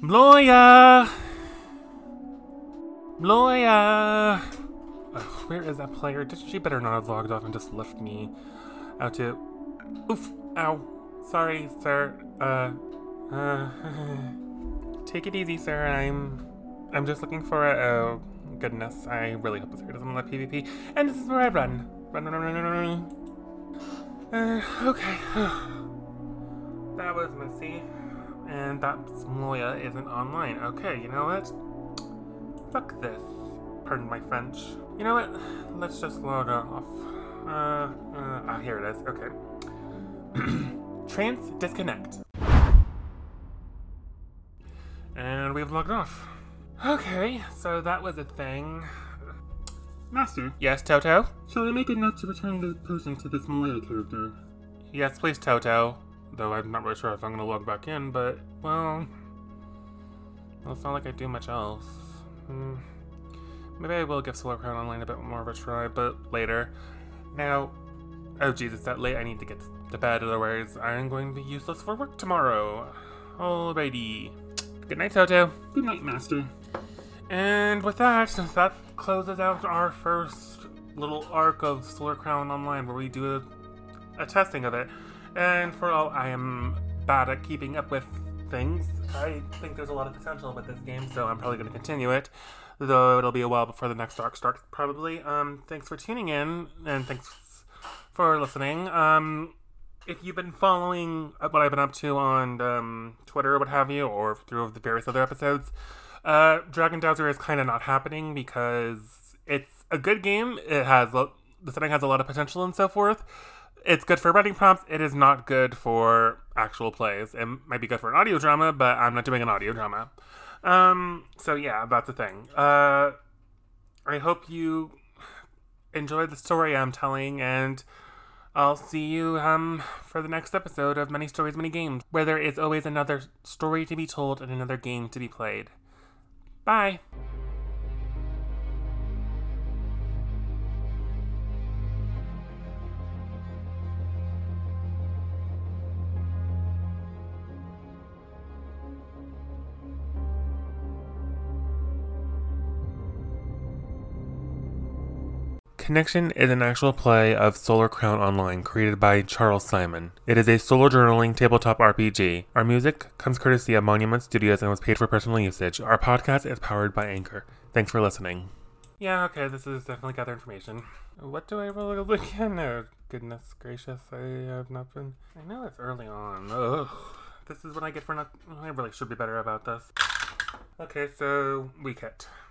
Bloya! Bloya! Ugh, where is that player? She better not have logged off and just left me out to... Oof! Ow. Sorry, sir. Take it easy, sir. I'm just looking for a... Oh, goodness. I really hope this guy doesn't let PvP. And this is where I run. Run. Okay. That was messy. And that Moya isn't online. Okay, you know what? Fuck this. Pardon my French. You know what? Let's just log off. Here it is. Okay. Trance disconnect. And we've logged off. Okay, so that was a thing. Master, Yes, Toto? shall I make a note to return the person to this Malaya character? Yes, please, Toto. Though I'm not really sure if I'm gonna log back in, but, well, it's not like I do much else. Maybe I will give Solar Crown Online a bit more of a try, but later. Now, oh jeez, it's that late, I need to get to bed, otherwise I'm going to be useless for work tomorrow. Alrighty. Good night, Toto. Good night, Master. And with that closes out our first little arc of Solar Crown Online, where we do a testing of it. And for all I am bad at keeping up with things, I think there's a lot of potential with this game, so I'm probably going to continue it. Though it'll be a while before the next arc starts, probably. Thanks for tuning in, and thanks for listening. If you've been following what I've been up to on Twitter or what have you, or through the various other episodes, Dragon Dowser is kind of not happening because it's a good game. The setting has a lot of potential and so forth. It's good for writing prompts. It is not good for actual plays. It might be good for an audio drama, but I'm not doing an audio drama. So yeah, that's the thing. I hope you enjoyed the story I'm telling, and I'll see you for the next episode of Many Stories, Many Games, where there is always another story to be told and another game to be played. Bye! Connection is an actual play of Solar Crown Online created by Charles Simon. It is a solo journaling tabletop RPG. Our music comes courtesy of Monument Studios and was paid for personal usage. Our podcast is powered by Anchor. Thanks for listening. Yeah, okay, this is definitely gather information. What do I really look at? No, goodness gracious, I have not been... I know it's early on. Ugh. This is what I get for not... I really should be better about this. Okay, so, week hit.